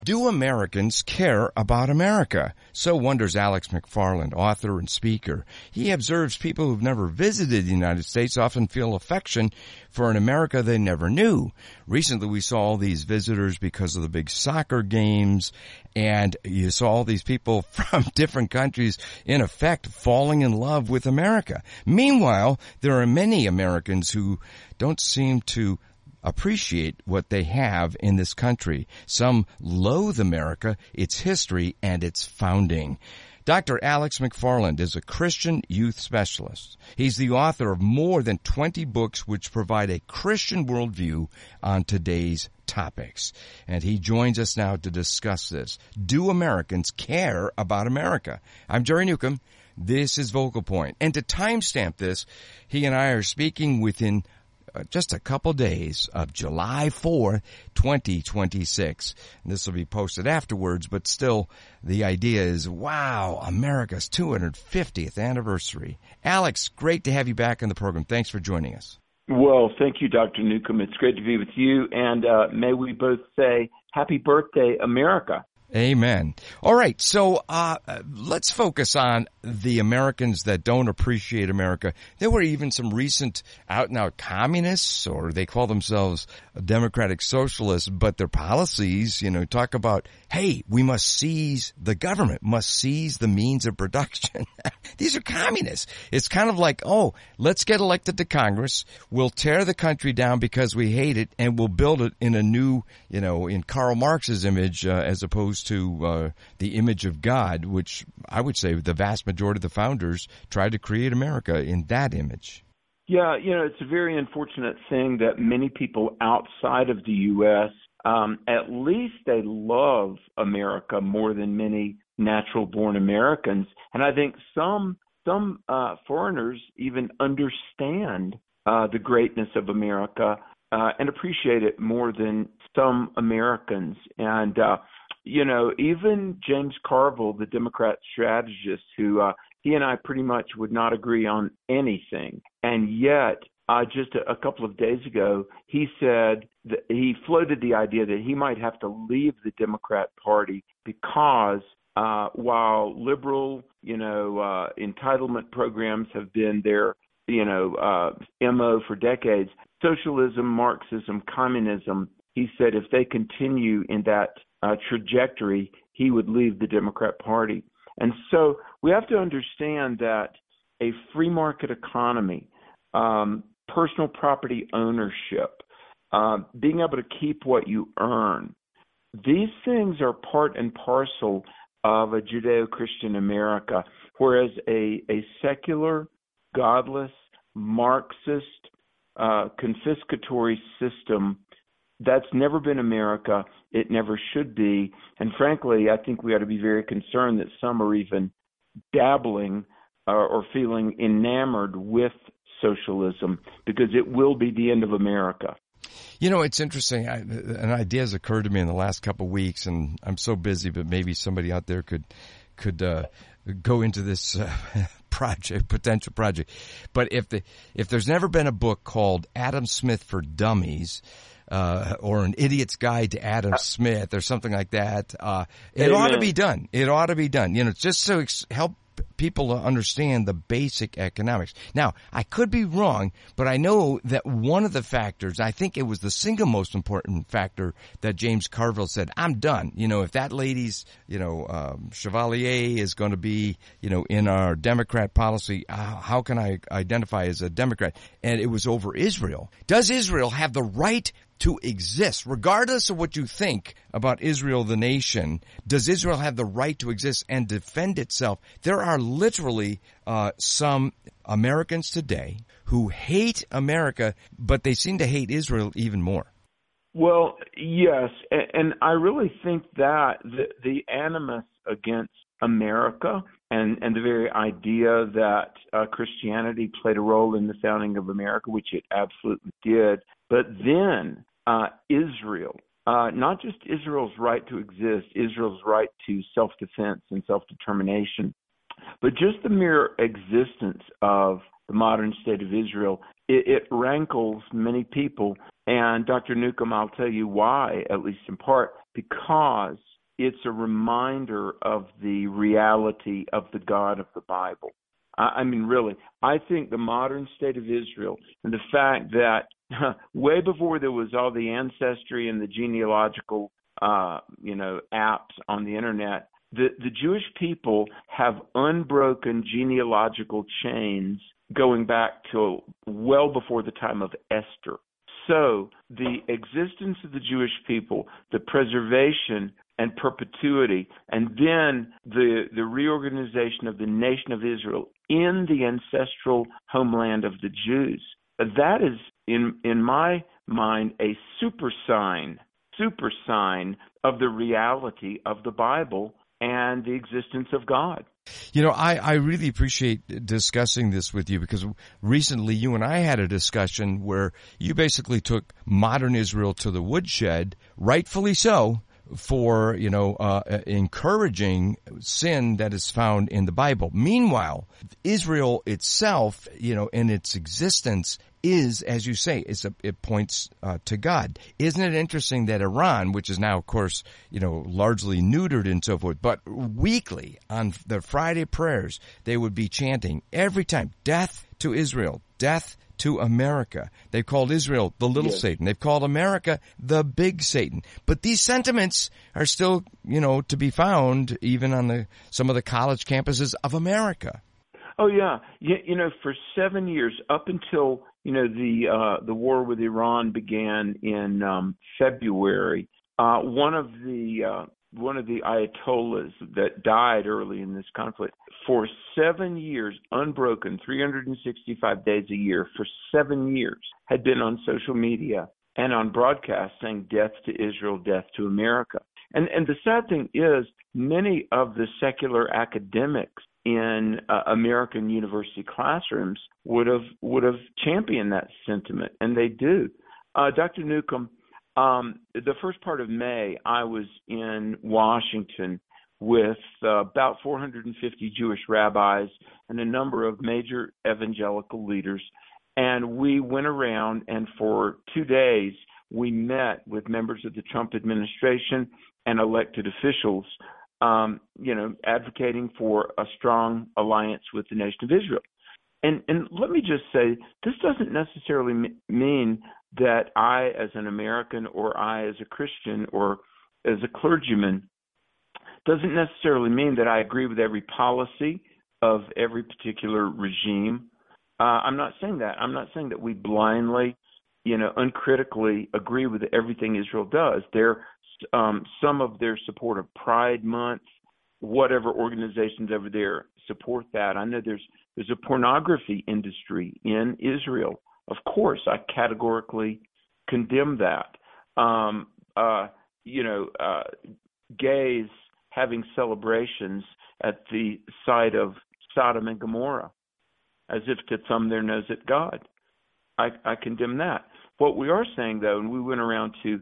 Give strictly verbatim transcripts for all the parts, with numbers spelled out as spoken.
Do Americans care about America? So wonders Alex McFarland, author and speaker. He observes people who've never visited the United States often feel affection for an America they never knew. Recently, we saw all these visitors because of the big soccer games, and you saw all these people from different countries, in effect, falling in love with America. Meanwhile, there are many Americans who don't seem to appreciate what they have in this country. Some loathe America, its history, and its founding. Doctor Alex McFarland is a Christian youth specialist. He's the author of more than twenty books which provide a Christian worldview on today's topics. And he joins us now to discuss this. Do Americans care about America? I'm Jerry Newcomb. This is Vocal Point. And to timestamp this, he and I are speaking within Uh, just a couple days of July fourth, twenty twenty-six. And this will be posted afterwards, but still the idea is, wow, America's two hundred fiftieth anniversary. Alex, great to have you back on the program. Thanks for joining us. Well, thank you, Doctor Newcomb. It's great to be with you, and uh, may we both say happy birthday, America. Amen. All right, so uh let's focus on the Americans that don't appreciate America. There were even some recent out-and-out communists, or they call themselves democratic socialists, but their policies, you know, talk about, hey, we must seize the government, must seize the means of production. These are communists. It's kind of like, oh, let's get elected to Congress, we'll tear the country down because we hate it, and we'll build it in a new, you know, in Karl Marx's image, uh, as opposed to uh, the image of God, which I would say the vast majority of the founders tried to create America in that image. Yeah, you know, it's a very unfortunate thing that many people outside of the U S, um, at least they love America more than many natural-born Americans. And I think some some uh, foreigners even understand uh, the greatness of America uh, and appreciate it more than some Americans. And uh, You know, even James Carville, the Democrat strategist, who uh, he and I pretty much would not agree on anything. And yet, uh, just a, a couple of days ago, he said that he floated the idea that he might have to leave the Democrat Party because uh, while liberal, you know, uh, entitlement programs have been their, you know, uh, M O for decades, socialism, Marxism, communism, he said if they continue in that Uh, trajectory, he would leave the Democrat Party. And so we have to understand that a free market economy, um, personal property ownership, uh, being able to keep what you earn, these things are part and parcel of a Judeo-Christian America, whereas a, a secular, godless, Marxist, uh, confiscatory system, that's never been America. It never should be. And frankly, I think we ought to be very concerned that some are even dabbling uh, or feeling enamored with socialism, because it will be the end of America. You know, it's interesting. I, an idea has occurred to me in the last couple of weeks, and I'm so busy, but maybe somebody out there could could uh, go into this uh, project, potential project. But if the if there's never been a book called Adam Smith for Dummies, Uh, or An Idiot's Guide to Adam Smith, or something like that. Uh, it Amen. ought to be done. It ought to be done. You know, just to ex- help people to understand the basic economics. Now, I could be wrong, but I know that one of the factors, I think it was the single most important factor that James Carville said, I'm done. You know, if that lady's, you know, um, Chevalier is going to be, you know, in our Democrat policy, uh, how can I identify as a Democrat? And it was over Israel. Does Israel have the right to exist, regardless of what you think about Israel, the nation? Does Israel have the right to exist and defend itself? There are literally uh, some Americans today who hate America, but they seem to hate Israel even more. Well, yes, and, and I really think that the, the animus against America and, and the very idea that uh, Christianity played a role in the founding of America, which it absolutely did, but then Uh, Israel, uh, not just Israel's right to exist, Israel's right to self-defense and self-determination, but just the mere existence of the modern state of Israel, it, it rankles many people. And Doctor Newcomb, I'll tell you why, at least in part, because it's a reminder of the reality of the God of the Bible. I, I mean, really, I think the modern state of Israel and the fact that way before there was all the ancestry and the genealogical, uh, you know, apps on the internet, the, the Jewish people have unbroken genealogical chains going back to well before the time of Esther. So the existence of the Jewish people, the preservation and perpetuity, and then the the reorganization of the nation of Israel in the ancestral homeland of the Jews, that is, in in my mind, a super sign, super sign of the reality of the Bible and the existence of God. You know, I, I really appreciate discussing this with you, because recently you and I had a discussion where you basically took modern Israel to the woodshed, rightfully so, for, you know, uh, encouraging sin that is found in the Bible. Meanwhile, Israel itself, you know, in its existence is, as you say, is a, it points uh, to God. Isn't it interesting that Iran, which is now, of course, you know, largely neutered and so forth, but weekly on the Friday prayers, they would be chanting every time, death to Israel, death to America. They've called Israel the little Yes. Satan. They've called America the big Satan. But these sentiments are still, you know, to be found even on the some of the college campuses of America. Oh yeah, you, you know, for seven years up until you know the uh, the war with Iran began in um, February, uh, one of the uh, one of the Ayatollahs that died early in this conflict, for seven years, unbroken, three hundred sixty-five days a year, for seven years, had been on social media and on broadcast saying death to Israel, death to America. And and the sad thing is, many of the secular academics in uh, American university classrooms would have would have championed that sentiment, and they do. Uh, Doctor Newcomb, um, the first part of May, I was in Washington with uh, about four hundred fifty Jewish rabbis and a number of major evangelical leaders, and we went around, and for two days we met with members of the Trump administration and elected officials, Um, you know, advocating for a strong alliance with the nation of Israel. And and let me just say, this doesn't necessarily m- mean that I, as an American, or I, as a Christian, or as a clergyman, doesn't necessarily mean that I agree with every policy of every particular regime. Uh, I'm not saying that. I'm not saying that we blindly, you know, uncritically agree with everything Israel does. There Um, some of their support of Pride Month, whatever organizations over there support that. I know there's there's a pornography industry in Israel. Of course, I categorically condemn that. Um, uh, you know, uh, gays having celebrations at the site of Sodom and Gomorrah, as if to thumb their nose at God. I, I condemn that. What we are saying, though, and we went around to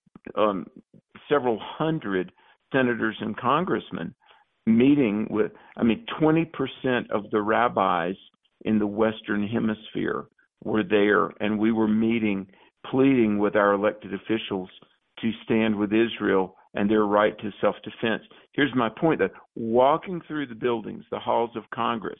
um, several hundred senators and congressmen meeting with, I mean, twenty percent of the rabbis in the Western Hemisphere were there, and we were meeting, pleading with our elected officials to stand with Israel and their right to self-defense. Here's my point, though. Walking through the buildings, the halls of Congress,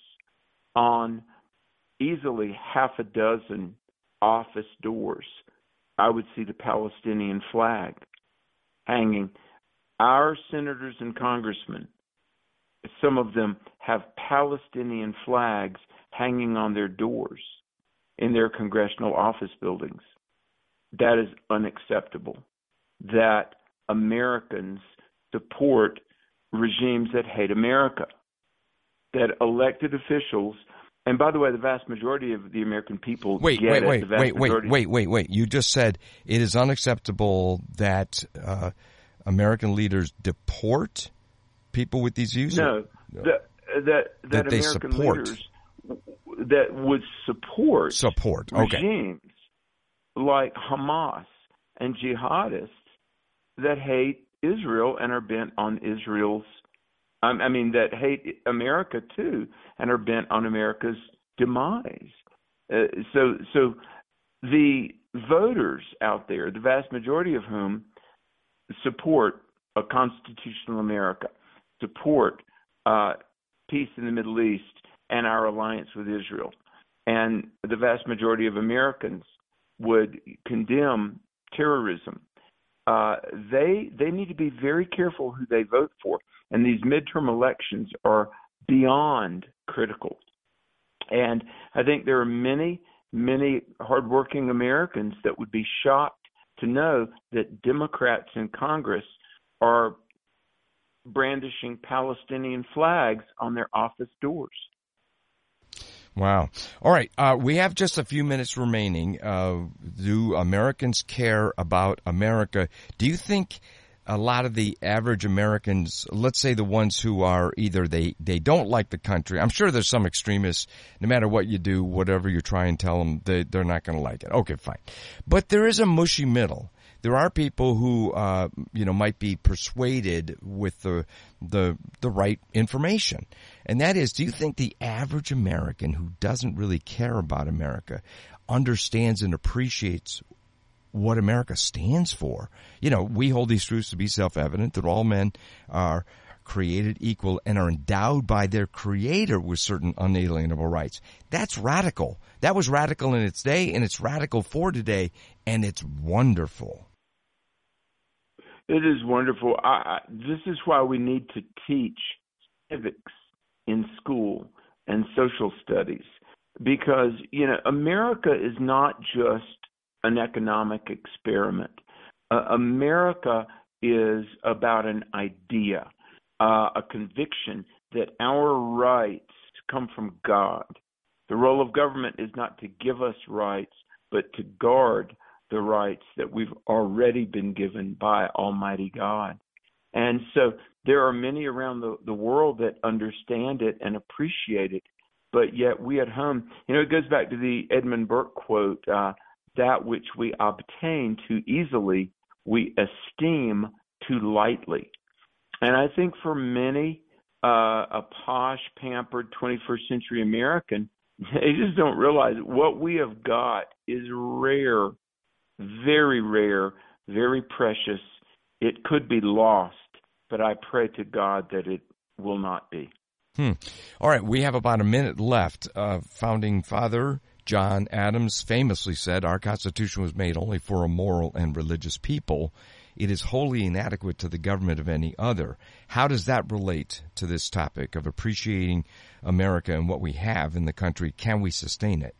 on easily half a dozen office doors, I would see the Palestinian flag hanging. Our senators and congressmen, some of them have Palestinian flags hanging on their doors in their congressional office buildings. That is unacceptable. That Americans support regimes that hate America. That elected officials, and by the way, the vast majority of the American people Wait, get wait, it. wait, The vast wait, wait, majority- wait, wait, wait. You just said it is unacceptable that uh, American leaders deport people with these views? No, that that, that, That they American support. leaders that would support Support, okay. regimes like Hamas and jihadists that hate Israel and are bent on Israel's, um, I mean, that hate America too and are bent on America's demise. Uh, so, so the voters out there, the vast majority of whom support a constitutional America, support uh, peace in the Middle East and our alliance with Israel. And the vast majority of Americans would condemn terrorism. Uh, they they need to be very careful who they vote for. And these midterm elections are beyond critical. And I think there are many, many hardworking Americans that would be shocked to know that Democrats in Congress are brandishing Palestinian flags on their office doors. Wow. All right. Uh, we have just a few minutes remaining. Uh, do Americans care about America? Do you think a lot of the average Americans, let's say the ones who are either they, they don't like the country, I'm sure there's some extremists, no matter what you do, whatever you try and tell them, they, they're not going to like it. Okay, fine. But there is a mushy middle. There are people who, uh, you know, might be persuaded with the, the, the right information. And that is, do you think the average American who doesn't really care about America understands and appreciates what America stands for? You know, we hold these truths to be self-evident, that all men are created equal and are endowed by their creator with certain unalienable rights. That's radical. That was radical in its day, and it's radical for today, and it's wonderful. It is wonderful. I, this is why we need to teach civics in school and social studies, because, you know, America is not just an economic experiment. Uh, America is about an idea, uh, a conviction that our rights come from God. The role of government is not to give us rights, but to guard the rights that we've already been given by Almighty God. And so there are many around the, the world that understand it and appreciate it, but yet we at home, you know, it goes back to the Edmund Burke quote, uh, that which we obtain too easily, we esteem too lightly. And I think for many, uh, a posh, pampered twenty-first century American, they just don't realize what we have got is rare, very rare, very precious. It could be lost, but I pray to God that it will not be. Hmm. All right, we have about a minute left. Uh, Founding Father John Adams famously said, "Our Constitution was made only for a moral and religious people. It is wholly inadequate to the government of any other." How does that relate to this topic of appreciating America and what we have in the country? Can we sustain it?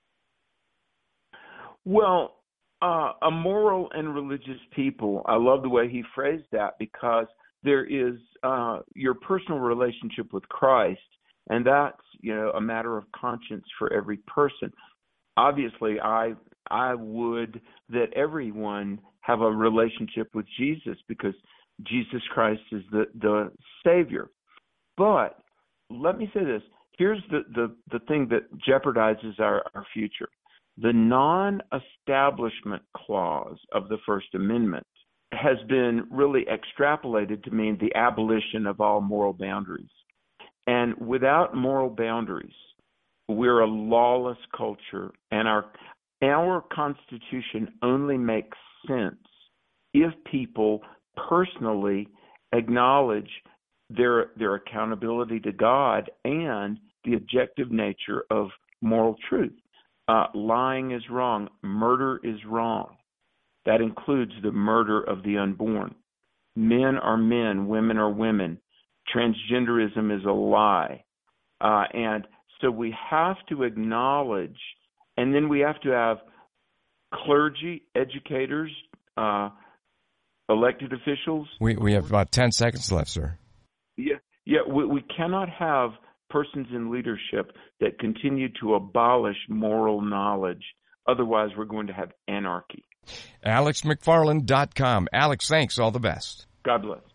Well, uh, a moral and religious people, I love the way he phrased that, because there is uh, your personal relationship with Christ, and that's, you know, a matter of conscience for every person. Obviously, I I would that everyone have a relationship with Jesus, because Jesus Christ is the, the Savior. But let me say this. Here's the, the, the thing that jeopardizes our, our future. The non-establishment clause of the First Amendment has been really extrapolated to mean the abolition of all moral boundaries. And without moral boundaries, we're a lawless culture, and our our Constitution only makes sense if people personally acknowledge their their accountability to God and the objective nature of moral truth. Uh, lying is wrong. Murder is wrong. That includes the murder of the unborn. Men are men. Women are women. Transgenderism is a lie. Uh, and so we have to acknowledge, and then we have to have clergy, educators, uh, elected officials. We we have about ten seconds left, sir. Yeah, yeah. We, we cannot have persons in leadership that continue to abolish moral knowledge. Otherwise, we're going to have anarchy. Alex McFarland dot com. Alex, thanks. All the best. God bless.